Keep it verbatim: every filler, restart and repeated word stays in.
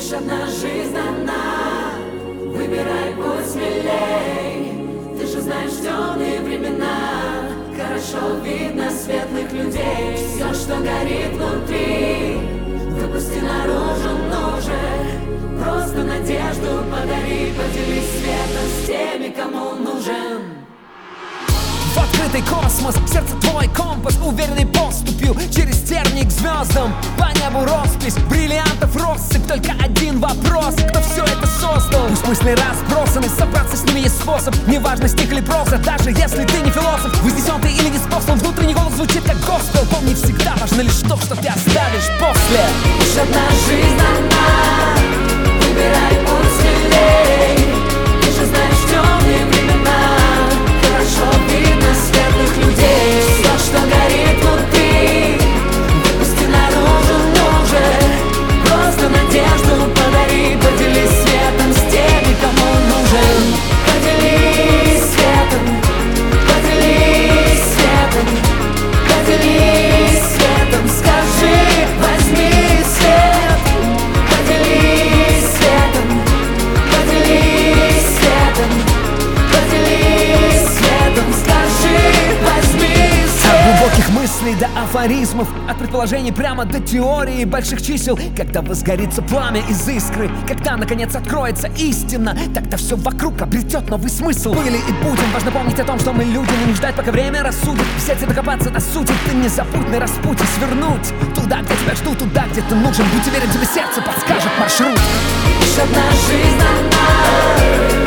Лишь одна жизнь дана, выбирай путь смелей. Ты же знаешь темные времена, хорошо видно светлых людей. Все, что горит внутри, выпусти наружу нужен. Просто надежду подари, поделись светом с теми, кому нужен. В открытый космос, сердце твой компас, уверенной поступью через терник к звездам. По небу роспись, бриллиантов россыпь, только один вопрос: кто все это создал? Пусть мысли разбросаны, собраться с ними есть способ. Неважно, стих или проза, даже если ты не философ. Вознесен ты или не способ, внутренний голос звучит как госпел. Помни, всегда важно лишь то, что ты оставишь после. Лишь одна жизнь дана, выбирай путь смелей. Ты же знаешь темные времена, хорошо видно светлых людей. Все, что горит внутри, выпусти наружу нужен. Просто надежду подари, поделись светом с теми, кому нужен. Поделись светом, поделись светом, поделись светом. Скажи, возьми свет. Поделись светом, поделись светом, поделись светом. Скажи, возьми свет. От глубоких мыслей до афоризмов, от предположений прямо до теории больших чисел. Когда возгорится пламя из искры, когда наконец откроется истина, тогда все вокруг обретет новый смысл. Были и будем, важно помнить о том, что мы люди, не ждать, пока время рассудит. Взять и докопаться до сути, ты не забудь на распутье свернуть туда, где тебя ждут, туда, где ты нужен. Будь уверен, тебе сердце подскажет маршрут. Лишь одна жизнь дана,